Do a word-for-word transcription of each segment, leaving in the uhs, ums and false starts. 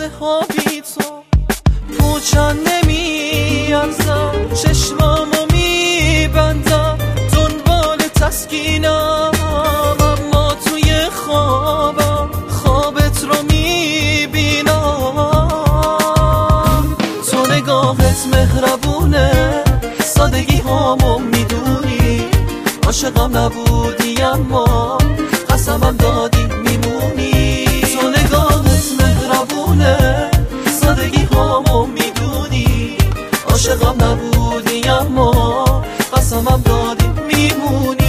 لحظه ها بی تو پوچن نمی ارزم، چشمامو می بندم دنبال تسکینم، اما توی خوابم خوابت رو می بینم. تو نگاهت مهربونه، سادگی هامو میدونی، عاشقم نبودی اما قسمم دادی میمونی. تو نگاهت مهربونه، سادگی هامو میدونی، عاشقم نبودی اما قسمم دادی میمونی.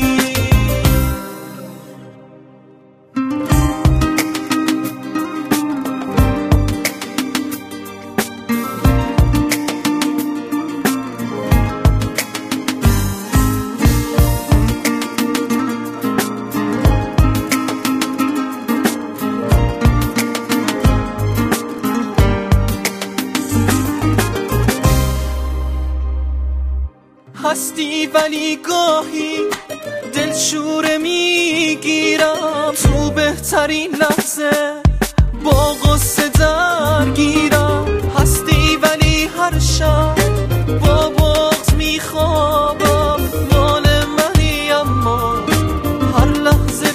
هستی ولی گاهی دلشوره میگیرم، تو بهترین لحظه با غصه درگیرم. هستی ولی هر شب با بغض میخوابم، مال منی اما هر لحظه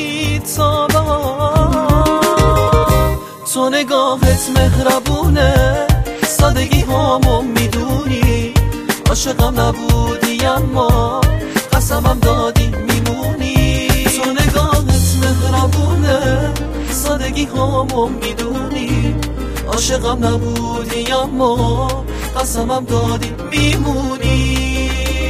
بی‌تابم. تو نگاهت مهربونه، سادگی هامو میدونی، عاشقم نبودی اما قسمم دادی میمونی. تو نگاهت مهربونه، سادگی هامو میدونی، عاشقم نبودی اما قسمم دادی میمونی.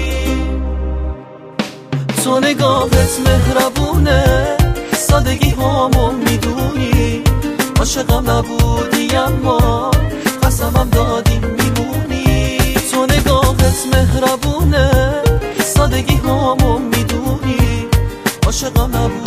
تو نگاهت مهربونه، سادگی هامو میدونی، عاشقم نبودی اما قسمم دادی میمونی. تو نگاهت مهربونه، سادگی هامو میدونی، عاشقم نبودی